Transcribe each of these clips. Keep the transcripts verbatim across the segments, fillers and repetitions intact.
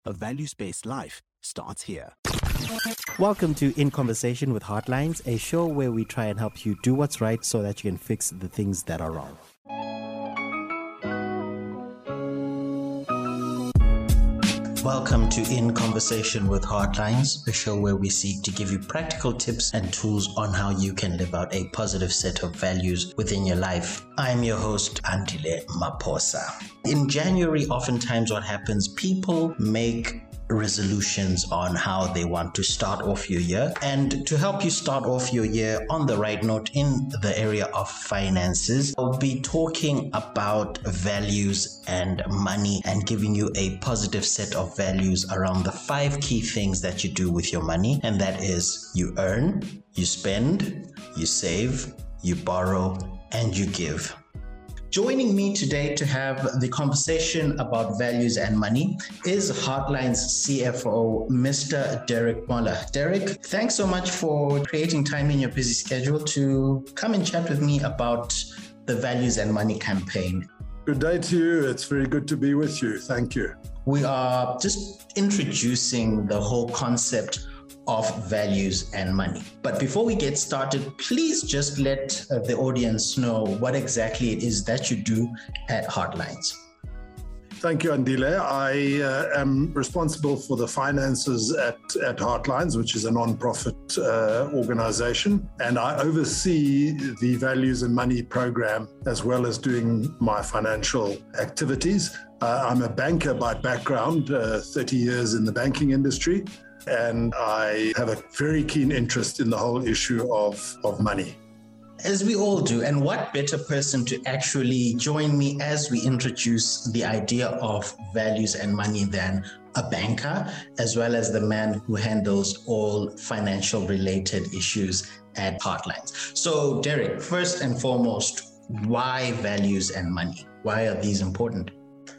A values-based life starts here. Welcome to In Conversation with Heartlines, a show where we try and help you do what's right so that you can fix the things that are wrong. Welcome to In Conversation with Heartlines, a show where we seek to give you practical tips and tools on how you can live out a positive set of values within your life. I'm your host, Andile Maposa. In January, oftentimes what happens, people make resolutions on how they want to start off your year. And to help you start off your year on the right note in the area of finances, I'll be talking about values and money and giving you a positive set of values around the five key things that you do with your money. And that is you earn, you spend, you save, you borrow, and you give. Joining me today to have the conversation about values and money is Heartlines C F O, Mister Derek Moller. Derek, thanks so much for creating time in your busy schedule to come and chat with me about the Values and Money campaign. Good day to you. It's very good to be with you. Thank you. We are just introducing the whole concept of values and money. But before we get started, please just let uh, the audience know what exactly it is that you do at Heartlines. Thank you, Andile. I uh, am responsible for the finances at, at Heartlines, which is a non-profit uh, organization, and I oversee the Values and Money program as well as doing my financial activities. Uh, I'm a banker by background, uh, thirty years in the banking industry, and I have a very keen interest in the whole issue of, of money. As we all do, and what better person to actually join me as we introduce the idea of values and money than a banker, as well as the man who handles all financial related issues at Heartlines. So Derek, first and foremost, why values and money? Why are these important?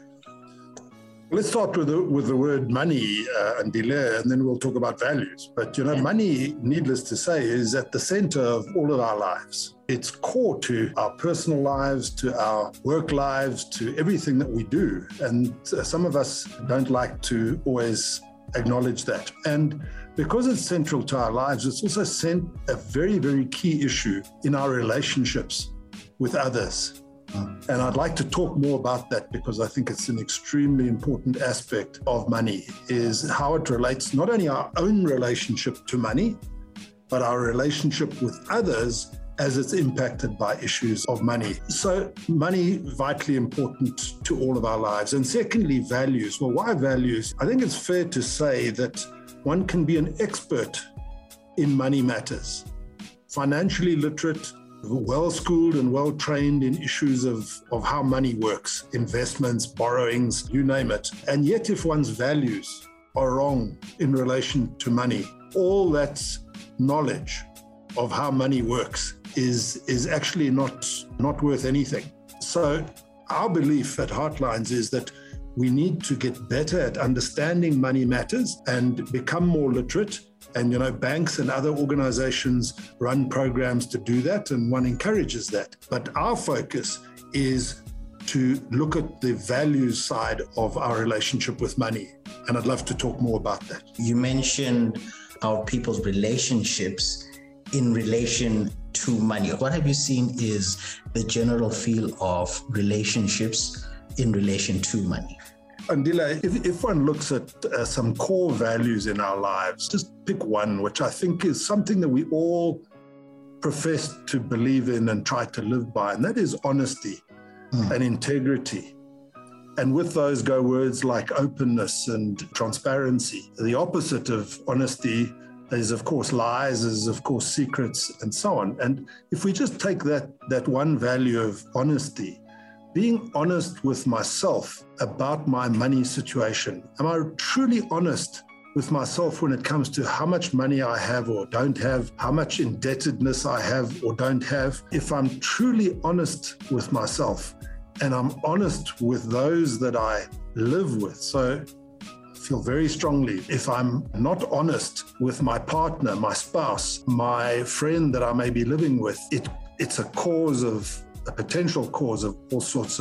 Let's start with the, with the word money, uh, Andile, and then we'll talk about values. But, you know, yeah. Money, needless to say, is at the center of all of our lives. It's core to our personal lives, to our work lives, to everything that we do. And uh, some of us don't like to always acknowledge that. And because it's central to our lives, it's also sent a very, very key issue in our relationships with others. And I'd like to talk more about that because I think it's an extremely important aspect of money, is how it relates not only our own relationship to money, but our relationship with others as it's impacted by issues of money. So money, vitally important to all of our lives. And secondly, values. Well, why values? I think it's fair to say that one can be an expert in money matters, financially literate, well-schooled and well-trained in issues of, of how money works, investments, borrowings, you name it. And yet if one's values are wrong in relation to money, all that knowledge of how money works is, is actually not, not worth anything. So our belief at Heartlines is that we need to get better at understanding money matters and become more literate. And, you know, banks and other organizations run programs to do that, and one encourages that. But our focus is to look at the values side of our relationship with money. And I'd love to talk more about that. You mentioned our people's relationships in relation to money. What have you seen is the general feel of relationships in relation to money? Andile, if, if one looks at uh, some core values in our lives, just pick one, which I think is something that we all profess to believe in and try to live by, and that is honesty mm. and integrity. And with those go words like openness and transparency. The opposite of honesty is, of course, lies, is, of course, secrets, and so on. And if we just take that, that one value of honesty, being honest with myself about my money situation. Am I truly honest with myself when it comes to how much money I have or don't have, how much indebtedness I have or don't have? If I'm truly honest with myself and I'm honest with those that I live with. So I feel very strongly, if I'm not honest with my partner, my spouse, my friend that I may be living with, it it's a cause of a potential cause of all sorts of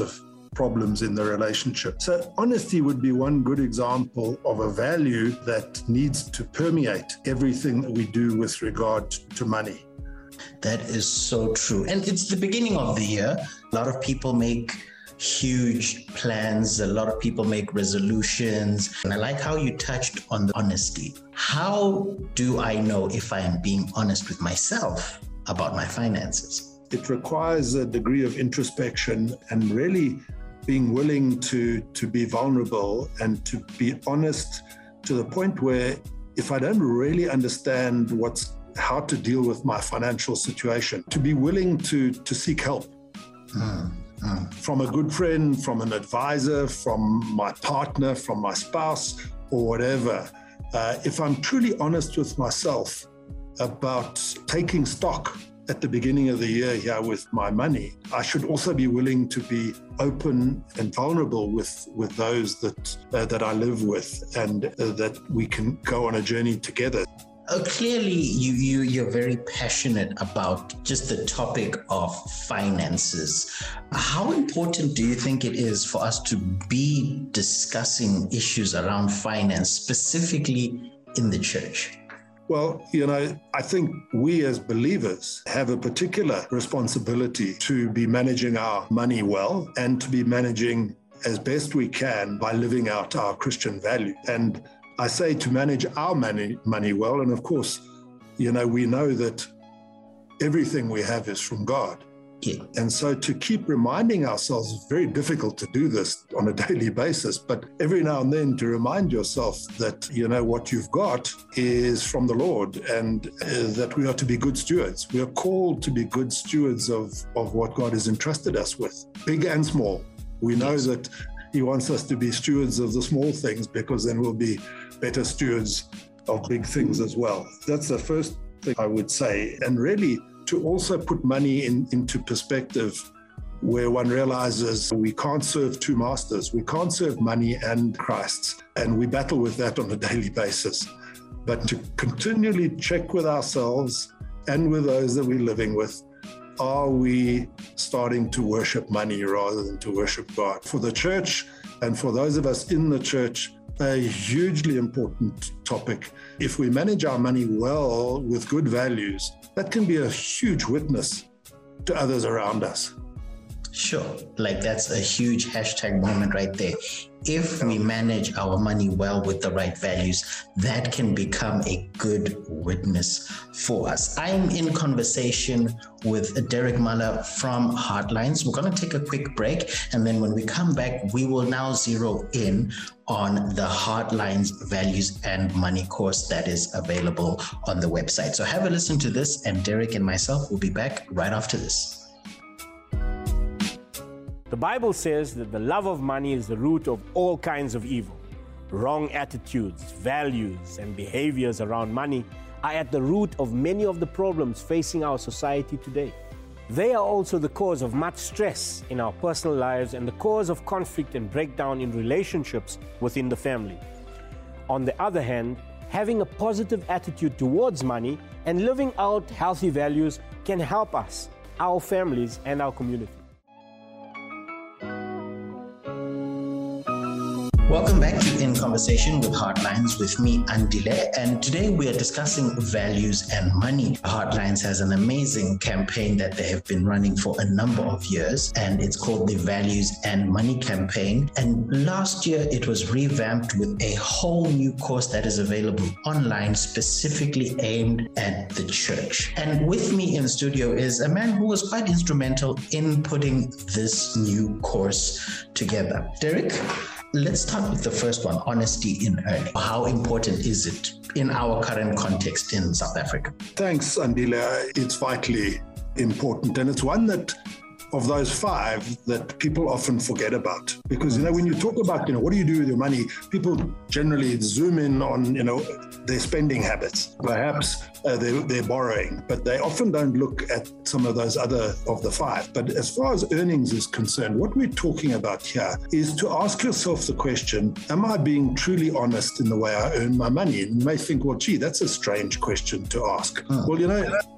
problems in the relationship. So honesty would be one good example of a value that needs to permeate everything that we do with regard to money. That is so true. And it's the beginning of the year. A lot of people make huge plans. A lot of people make resolutions. And I like how you touched on the honesty. How do I know if I am being honest with myself about my finances? It requires a degree of introspection and really being willing to, to be vulnerable and to be honest to the point where if I don't really understand what's how to deal with my financial situation, to be willing to, to seek help. Mm. Mm. From a good friend, from an advisor, from my partner, from my spouse, or whatever. Uh, if I'm truly honest with myself about taking stock at the beginning of the year here with my money, I should also be willing to be open and vulnerable with, with those that, uh, that I live with, and uh, that we can go on a journey together. Uh, clearly, you, you, you're very passionate about just the topic of finances. How important do you think it is for us to be discussing issues around finance, specifically in the church? Well, you know, I think we as believers have a particular responsibility to be managing our money well and to be managing as best we can by living out our Christian value. And I say to manage our money, money well. And of course, you know, we know that everything we have is from God. Yeah. And so to keep reminding ourselves, it's very difficult to do this on a daily basis, but every now and then to remind yourself that, you know, what you've got is from the Lord, and uh, that we are to be good stewards. We are called to be good stewards of, of what God has entrusted us with, big and small. We know yes. that He wants us to be stewards of the small things, because then we'll be better stewards of big things as well. That's the first thing I would say. And really to also put money in, into perspective, where one realizes we can't serve two masters. We can't serve money and Christ. And we battle with that on a daily basis. But to continually check with ourselves and with those that we're living with, are we starting to worship money rather than to worship God? For the church and for those of us in the church, a hugely important topic. If we manage our money well with good values, that can be a huge witness to others around us. Sure. Like that's a huge hashtag moment right there. If we manage our money well with the right values, that can become a good witness for us. I'm in conversation with Derek Muller from Heartlines. We're going to take a quick break, and then when we come back, we will now zero in on the Heartlines Values and Money course that is available on the website. So have a listen to this, and Derek and myself will be back right after this. The Bible says that the love of money is the root of all kinds of evil. Wrong attitudes, values, and behaviors around money are at the root of many of the problems facing our society today. They are also the cause of much stress in our personal lives and the cause of conflict and breakdown in relationships within the family. On the other hand, having a positive attitude towards money and living out healthy values can help us, our families, and our community. Welcome back to In Conversation with Heartlines with me, Andile, and today we are discussing values and money. Heartlines has an amazing campaign that they have been running for a number of years, and it's called the Values and Money Campaign. And last year it was revamped with a whole new course that is available online, specifically aimed at the church. And with me in the studio is a man who was quite instrumental in putting this new course together. Derek? Let's start with the first one, honesty in earning. How important is it in our current context in South Africa? Thanks, Andile. It's vitally important. And it's one that, of those five, that people often forget about. Because, you know, when you talk about, you know, what do you do with your money, people generally zoom in on, you know, their spending habits. Perhaps uh, they're, they're borrowing, but they often don't look at some of those other of the five. But as far as earnings is concerned, what we're talking about here is to ask yourself the question, am I being truly honest in the way I earn my money? And you may think, well, gee, that's a strange question to ask. Hmm. Well, you know,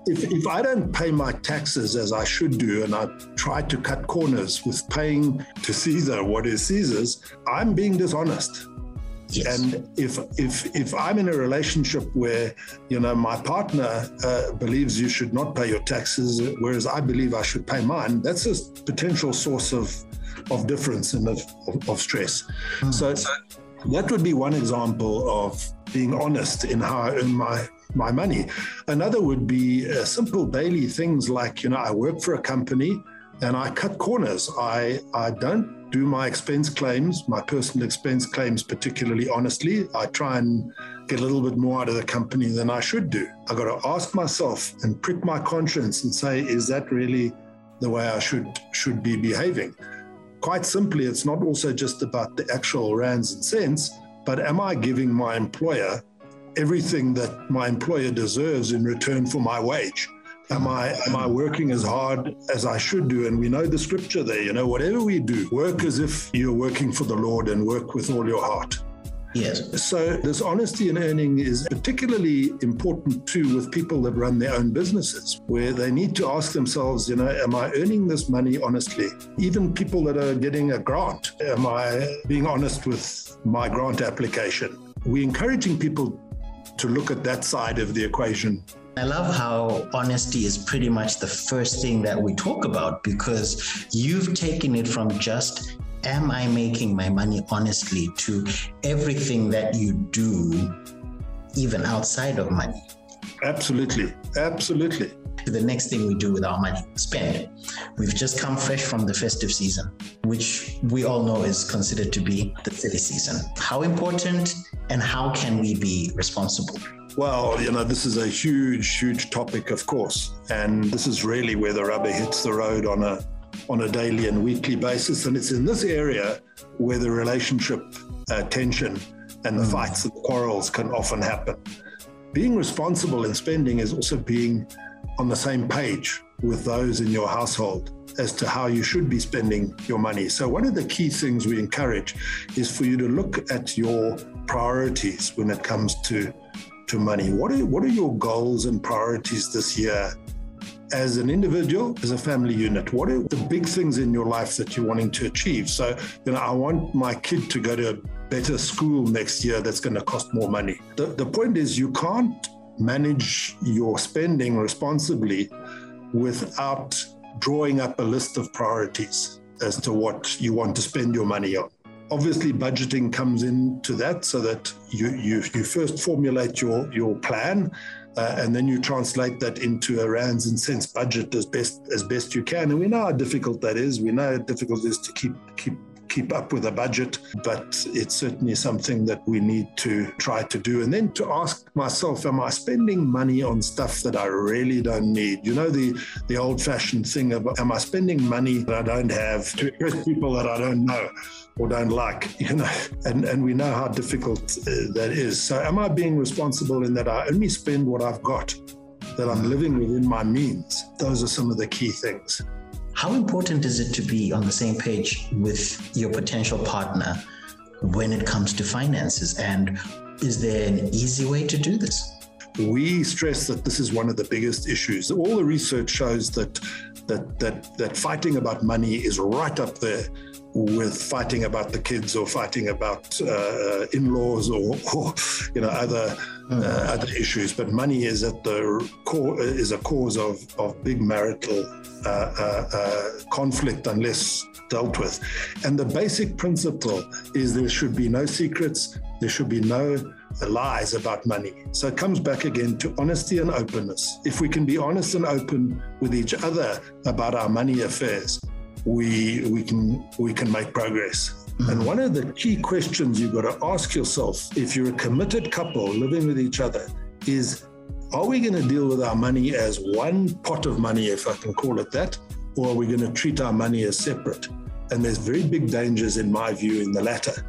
if, if I don't pay my taxes as I should do, and I try to cut corners with paying to Caesar what is Caesar's, I'm being dishonest. Yes. And if if if I'm in a relationship where, you know, my partner uh, believes you should not pay your taxes, whereas I believe I should pay mine, that's a potential source of of difference and of, of, of stress. Mm. So, so that would be one example of being honest in how I earn my my money. Another would be uh, simple daily things like, you know, I work for a company and I cut corners. I I don't do my expense claims, my personal expense claims, particularly honestly. I try and get a little bit more out of the company than I should do. I got to ask myself and prick my conscience and say, is that really the way I should should be behaving? Quite simply, it's not also just about the actual rands and cents, but am I giving my employer everything that my employer deserves in return for my wage? Am I am I working as hard as I should do? And we know the scripture there, you know, whatever we do, work as if you're working for the Lord and work with all your heart. Yes. So this honesty in earning is particularly important too with people that run their own businesses, where they need to ask themselves, you know, am I earning this money honestly? Even people that are getting a grant, am I being honest with my grant application? We're encouraging people to look at that side of the equation. I love how honesty is pretty much the first thing that we talk about, because you've taken it from just, am I making my money honestly, to everything that you do, even outside of money. Absolutely. Absolutely. The next thing we do with our money, spend. We've just come fresh from the festive season, which we all know is considered to be the silly season. How important and how can we be responsible? Well, you know, this is a huge, huge topic, of course. And this is really where the rubber hits the road on a on a daily and weekly basis. And it's in this area where the relationship uh, tension and the mm. fights and the quarrels can often happen. Being responsible in spending is also being on the same page with those in your household as to how you should be spending your money. So one of the key things we encourage is for you to look at your priorities when it comes to to money. What are, what are your goals and priorities this year as an individual, as a family unit? What are the big things in your life that you're wanting to achieve? So, you know, I want my kid to go to a better school next year that's going to cost more money. The, the point is you can't manage your spending responsibly without drawing up a list of priorities as to what you want to spend your money on. Obviously, budgeting comes into that, so that you you, you first formulate your, your plan, uh, and then you translate that into a rands and cents budget as best as best you can. And we know how difficult that is. We know how difficult it is to keep keep keep up with a budget, but it's certainly something that we need to try to do. And then to ask myself, am I spending money on stuff that I really don't need? You know, the, the old-fashioned thing of, am I spending money that I don't have to impress people that I don't know or don't like, you know, and, and we know how difficult uh, that is. So am I being responsible in that I only spend what I've got, that I'm living within my means? Those are some of the key things. How important is it to be on the same page with your potential partner when it comes to finances? And is there an easy way to do this? We stress that this is one of the biggest issues. All the research shows that that that that fighting about money is right up there with fighting about the kids or fighting about uh, in-laws or, or you know other uh, other issues. But money is at the core is a cause of of big marital uh, uh, uh, conflict unless dealt with. And the basic principle is there should be no secrets. There should be no lies about money. So it comes back again to honesty and openness. If we can be honest and open with each other about our money affairs, we we can we can make progress. Mm-hmm. And one of the key questions you've got to ask yourself, if you're a committed couple living with each other, is, are we going to deal with our money as one pot of money, if I can call it that, or are we going to treat our money as separate? And there's very big dangers, in my view, in the latter.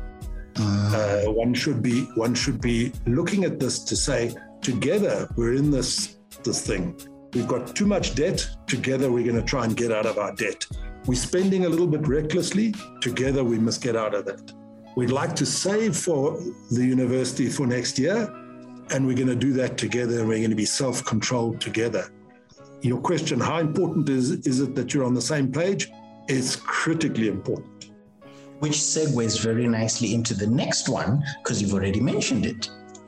Uh, one should be one should be looking at this to say, together we're in this this thing. We've got too much debt. Together we're going to try and get out of our debt. We're spending a little bit recklessly. Together we must get out of that. We'd like to save for the university for next year, and we're going to do that together, and we're going to be self-controlled together. your question, how important is, is it that you're on the same page? It's critically important. Which segues very nicely into the next one, because you've already mentioned it.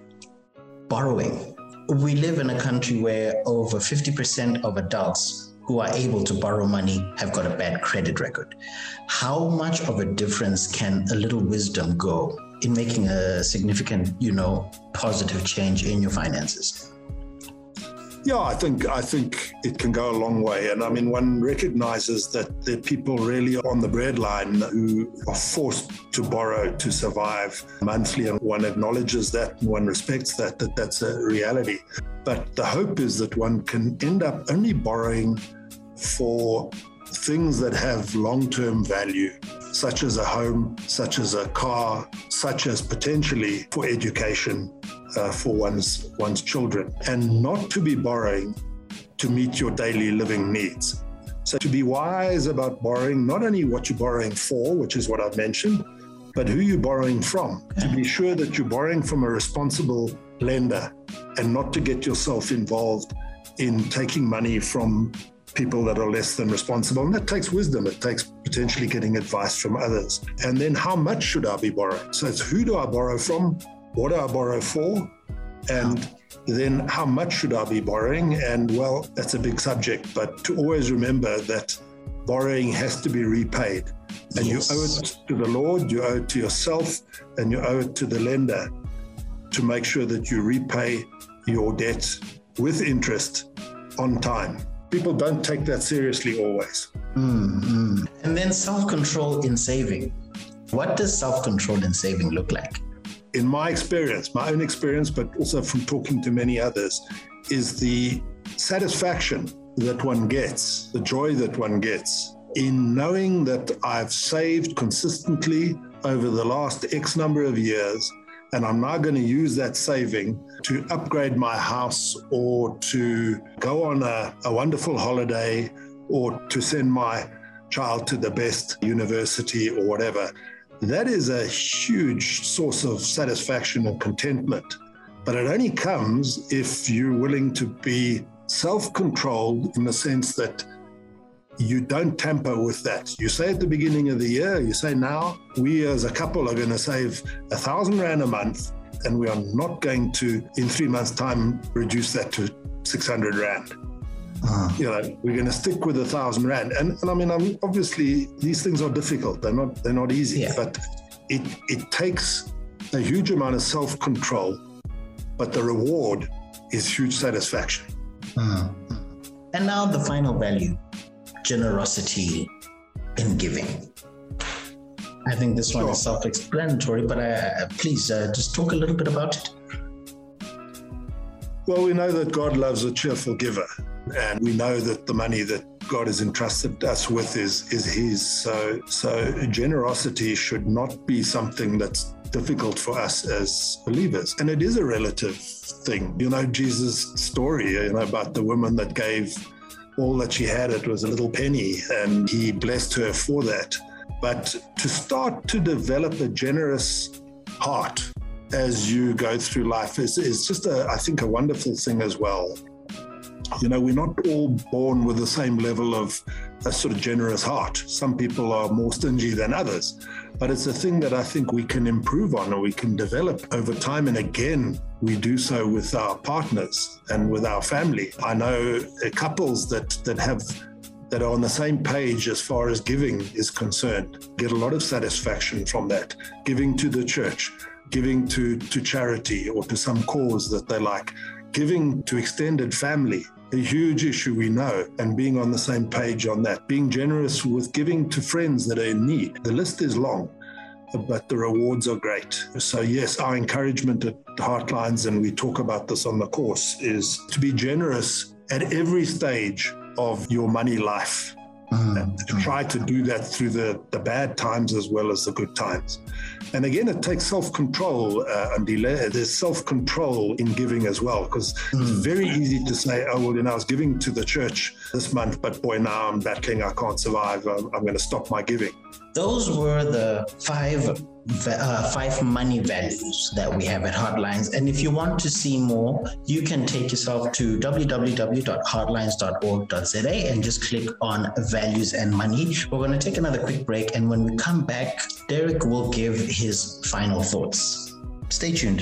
Borrowing. We live in a country where over fifty percent of adults who are able to borrow money have got a bad credit record. How much of a difference can a little wisdom go in making a significant, you know, positive change in your finances? Yeah, I think I think it can go a long way. And I mean, one recognizes that there are people really on the breadline who are forced to borrow to survive monthly. And one acknowledges that and one respects that, that that's a reality. But the hope is that one can end up only borrowing for things that have long-term value, such as a home, such as a car, such as potentially for education uh, for one's one's children, and not to be borrowing to meet your daily living needs. So to be wise about borrowing, not only what you're borrowing for, which is what I've mentioned, but who you're borrowing from, to be sure that you're borrowing from a responsible lender and not to get yourself involved in taking money from people that are less than responsible. And that takes wisdom. It takes potentially getting advice from others. And then how much should I be borrowing? So it's who do I borrow from? What do I borrow for? And then how much should I be borrowing? And well, that's a big subject, but to always remember that borrowing has to be repaid. And yes. You owe it to the Lord, you owe it to yourself, and you owe it to the lender to make sure that you repay your debt with interest on time. People don't take that seriously always. Mm-hmm. And then self-control in saving. What does self-control in saving look like? In my experience, my own experience, but also from talking to many others, is the satisfaction that one gets, the joy that one gets in knowing that I've saved consistently over the last X number of years, and I'm now going to use that saving to upgrade my house or to go on a, a wonderful holiday or to send my child to the best university or whatever. That is a huge source of satisfaction and contentment. But it only comes if you're willing to be self-controlled in the sense that you don't tamper with that. You say at the beginning of the year, you say now, we as a couple are going to save a thousand rand a month, and we are not going to, in three months' time, reduce that to six hundred rand. Uh-huh. You know, we're going to stick with a thousand rand. And, and I mean, I'm, obviously, these things are difficult. They're not, they're not easy, yeah. But it, it takes a huge amount of self-control, but the reward is huge satisfaction. Uh-huh. And now the final value. Generosity in giving. I think this one sure. is self-explanatory, but uh, please uh, just talk a little bit about it. Well, we know that God loves a cheerful giver, and we know that the money that God has entrusted us with is is His. So, so generosity should not be something that's difficult for us as believers. And it is a relative thing. You know, Jesus' story, you know, about the woman that gave all that she had, it was a little penny, and He blessed her for that. But to start to develop a generous heart as you go through life is, is just, a, I think, a wonderful thing as well. You know, we're not all born with the same level of a sort of generous heart. Some people are more stingy than others, but it's a thing that I think we can improve on or we can develop over time. And again, we do so with our partners and with our family. I know couples that that have that are on the same page as far as giving is concerned, get a lot of satisfaction from that. Giving to the church, giving to, to charity or to some cause that they like, giving to extended family, a huge issue we know, and being on the same page on that, being generous with giving to friends that are in need. The list is long, but the rewards are great. So yes, our encouragement at Heartlines, and we talk about this on the course, is to be generous at every stage of your money life. Mm-hmm. And to try to do that through the, the bad times as well as the good times. And again, it takes self-control, uh, Andile. There's self-control in giving as well, because mm-hmm. it's very easy to say, oh, well, you know, I was giving to the church this month, but boy, now I'm battling, I can't survive, I'm, I'm going to stop my giving. Those were the five uh, five money values that we have at Heartlines. And if you want to see more, you can take yourself to w w w dot heartlines dot org dot z a and just click on values and money. We're going to take another quick break, and when we come back, Derek will give his final thoughts. Stay tuned.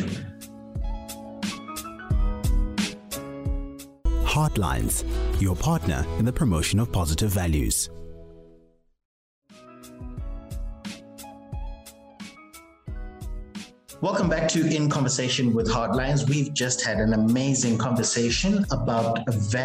Heartlines, your partner in the promotion of positive values. Welcome back to In Conversation with Heartlines. We've just had an amazing conversation about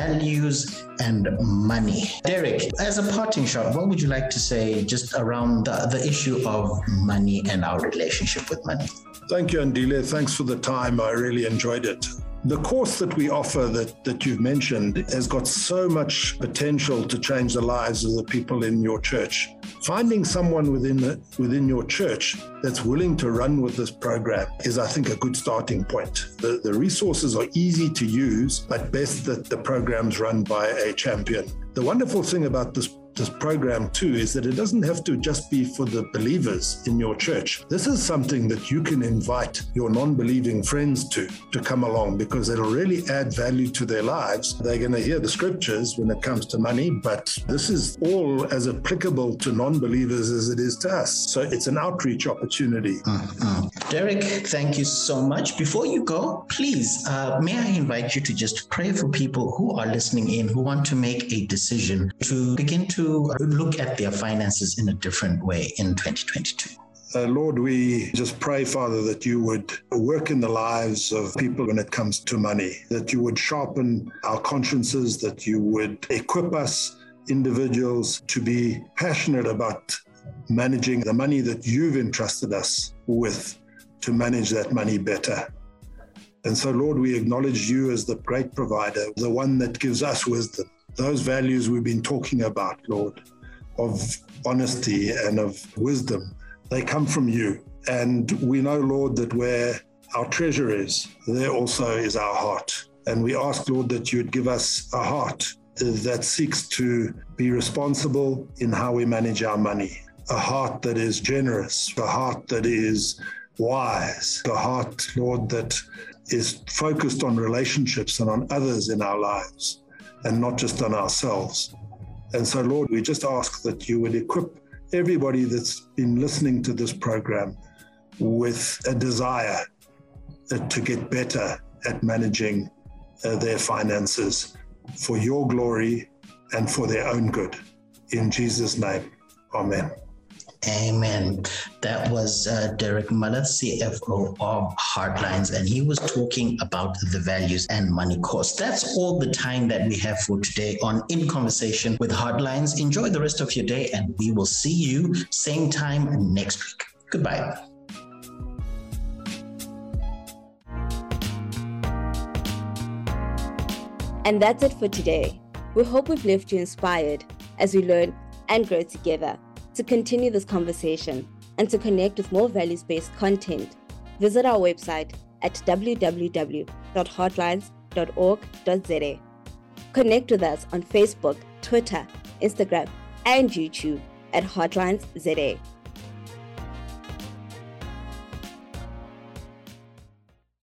values and money. Derek, as a parting shot, what would you like to say just around the, the issue of money and our relationship with money? Thank you, Andile. Thanks for the time. I really enjoyed it. The course that we offer that, that you've mentioned has got so much potential to change the lives of the people in your church. Finding someone within the, within your church that's willing to run with this program is, I think, a good starting point. The, the resources are easy to use, but best that the program's run by a champion. The wonderful thing about this This program too is that it doesn't have to just be for the believers in your church. This is something that you can invite your non-believing friends to, to come along, because it'll really add value to their lives. They're going to hear the scriptures when it comes to money, but this is all as applicable to non-believers as it is to us. So it's an outreach opportunity. Mm-hmm. Derek, thank you so much. Before you go, please, uh, may I invite you to just pray for people who are listening in, who want to make a decision to begin to look at their finances in a different way in twenty twenty-two. Uh, Lord, we just pray, Father, that you would work in the lives of people when it comes to money, that you would sharpen our consciences, that you would equip us individuals to be passionate about managing the money that you've entrusted us with, to manage that money better. And so, Lord, we acknowledge you as the great provider, the one that gives us wisdom. Those values we've been talking about, Lord, of honesty and of wisdom, they come from you. And we know, Lord, that where our treasure is, there also is our heart. And we ask, Lord, that you would give us a heart that seeks to be responsible in how we manage our money, a heart that is generous, a heart that is wise, a heart, Lord, that is focused on relationships and on others in our lives, and not just on ourselves. And so, Lord, we just ask that you would equip everybody that's been listening to this program with a desire to get better at managing uh, their finances for your glory and for their own good. In Jesus' name, amen. Amen. That was uh, Derek Muller, C F O of Heartlines, and he was talking about the values and money course. That's all the time that we have for today on In Conversation with Heartlines. Enjoy the rest of your day, and we will see you same time next week. Goodbye. And that's it for today. We hope we've left you inspired as we learn and grow together. To continue this conversation and to connect with more values-based content, visit our website at w w w dot heartlines dot org dot z a. Connect with us on Facebook, Twitter, Instagram, and YouTube at Heartlines Z A.